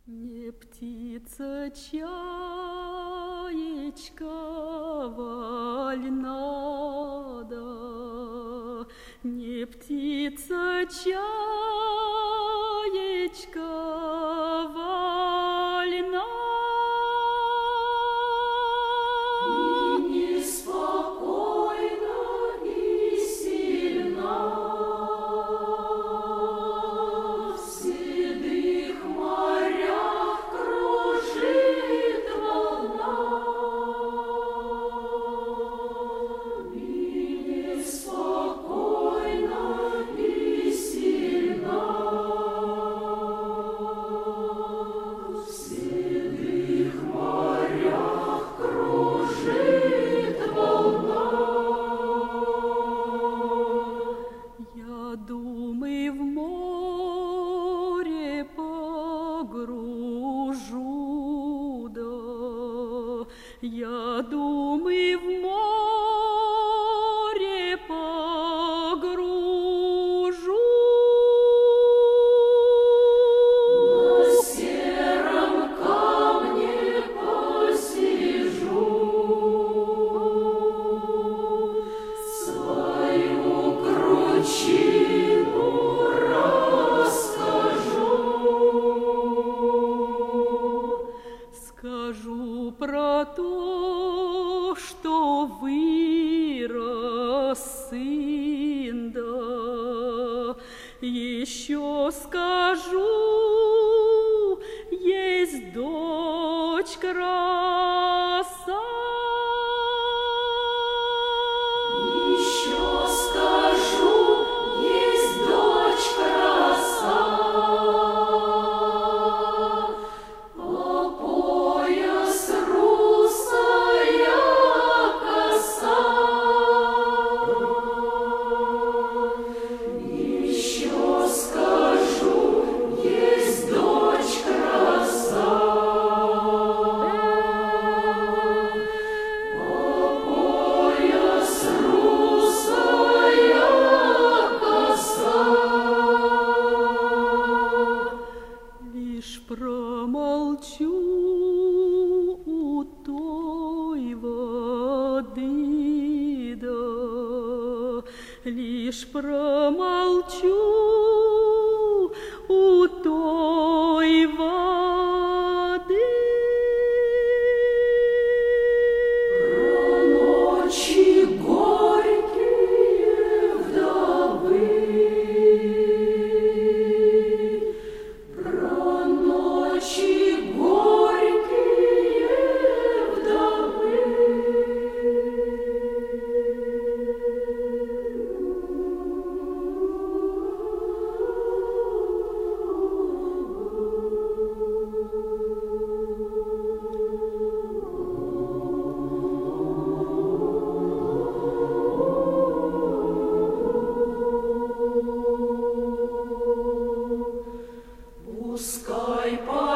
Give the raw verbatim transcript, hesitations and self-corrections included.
Не птица, чаечка вольна, да, не птица, чаечка вольна. И неспокойна, и сильна, в седых морях кружит волна. И неспокойна, и сильна, в седых морях кружит волна. Я думаю, в море погружу, да, я думаю, в море погружу. На сером камне посижу, свою кручину расскажу. Скажу про то, что вырос сын, да, еще скажу, есть дочь краса. Еще скажу, есть дочь краса, по пояс русая коса. Еще скажу, есть дочь краса, по пояс русая коса. Лишь промолчу у той воды, да, лишь промолчу у той воды. Про ночи горькие вдовы, про ночи горькие вдовы. Пускай по